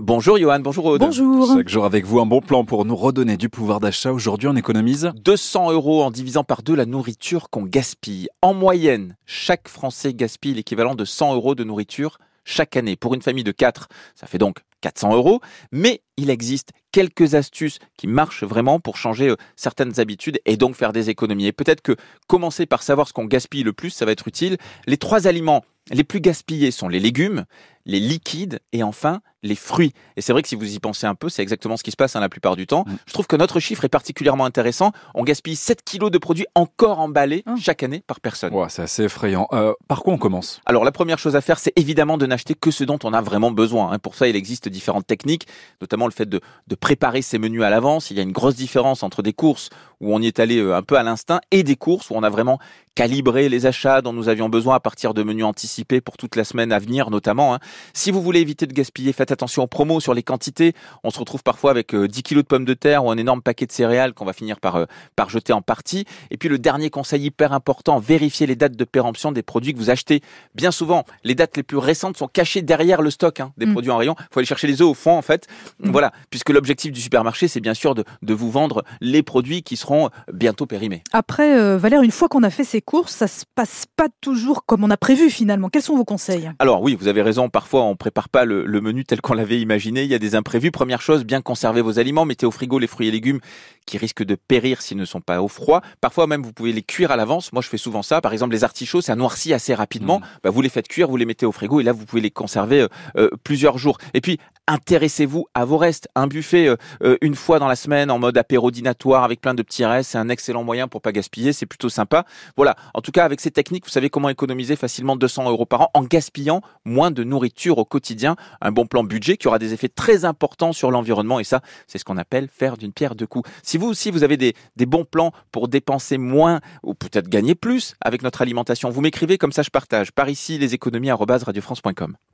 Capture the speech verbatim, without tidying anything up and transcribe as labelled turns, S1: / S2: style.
S1: Bonjour Johan, bonjour Aude.
S2: Bonjour.
S3: Chaque jour avec vous, un bon plan pour nous redonner du pouvoir d'achat. Aujourd'hui, on économise
S1: deux cents euros en divisant par deux la nourriture qu'on gaspille. En moyenne, chaque Français gaspille l'équivalent de cent euros de nourriture chaque année. Pour une famille de quatre, ça fait donc quatre cents euros. Mais il existe quelques astuces qui marchent vraiment pour changer euh, certaines habitudes et donc faire des économies. Et peut-être que commencer par savoir ce qu'on gaspille le plus, ça va être utile. Les trois aliments les plus gaspillés sont les légumes, les liquides et enfin les fruits. Et c'est vrai que si vous y pensez un peu, c'est exactement ce qui se passe hein, la plupart du temps. Mmh. Je trouve que notre chiffre est particulièrement intéressant. On gaspille sept kilos de produits encore emballés mmh. chaque année par personne.
S3: Ouais, c'est assez effrayant. Euh, par quoi on commence ?
S1: Alors la première chose à faire, c'est évidemment de n'acheter que ce dont on a vraiment besoin. Hein. Pour ça, il existe différentes techniques, notamment le fait de, de préparer ses menus à l'avance. Il y a une grosse différence entre des courses où on y est allé un peu à l'instinct et des courses où on a vraiment calibré les achats dont nous avions besoin à partir de menus anticipés pour toute la semaine à venir notamment. Hein. Si vous voulez éviter de gaspiller, faites attention aux promos sur les quantités. On se retrouve parfois avec euh, dix kilos de pommes de terre ou un énorme paquet de céréales qu'on va finir par, euh, par jeter en partie. Et puis le dernier conseil hyper important, vérifiez les dates de péremption des produits que vous achetez. Bien souvent, les dates les plus récentes sont cachées derrière le stock hein, des mmh. produits en rayon. Il faut aller chercher les œufs au fond en fait. Mmh. Voilà, puisque l'objectif du supermarché, c'est bien sûr de, de vous vendre les produits qui seront bientôt périmés.
S2: Après, euh, Valère, une fois qu'on a fait ses courses, ça se passe pas toujours comme on a prévu finalement. Quels sont vos conseils ?
S1: Alors oui, vous avez raison, parfois on prépare pas le, le menu tel qu'on l'avait imaginé, il y a des imprévus. Première chose, bien conserver vos aliments, mettez au frigo les fruits et légumes qui risquent de périr s'ils ne sont pas au froid. Parfois même vous pouvez les cuire à l'avance, moi je fais souvent ça, par exemple les artichauts, ça noircit assez rapidement, mmh. bah, vous les faites cuire, vous les mettez au frigo et là vous pouvez les conserver euh, euh, plusieurs jours. Et puis intéressez-vous à vos restes. Un buffet euh, euh, une fois dans la semaine en mode apéro dînatoire avec plein de petits restes, c'est un excellent moyen pour pas gaspiller, c'est plutôt sympa. Voilà, en tout cas avec ces techniques, vous savez comment économiser facilement deux cents euros par an en gaspillant moins de nourriture au quotidien. Un bon plan budget qui aura des effets très importants sur l'environnement et ça, c'est ce qu'on appelle faire d'une pierre deux coups. Si vous aussi vous avez des, des bons plans pour dépenser moins ou peut-être gagner plus avec notre alimentation, vous m'écrivez, comme ça je partage. Par ici, les économies arobase radio france point com.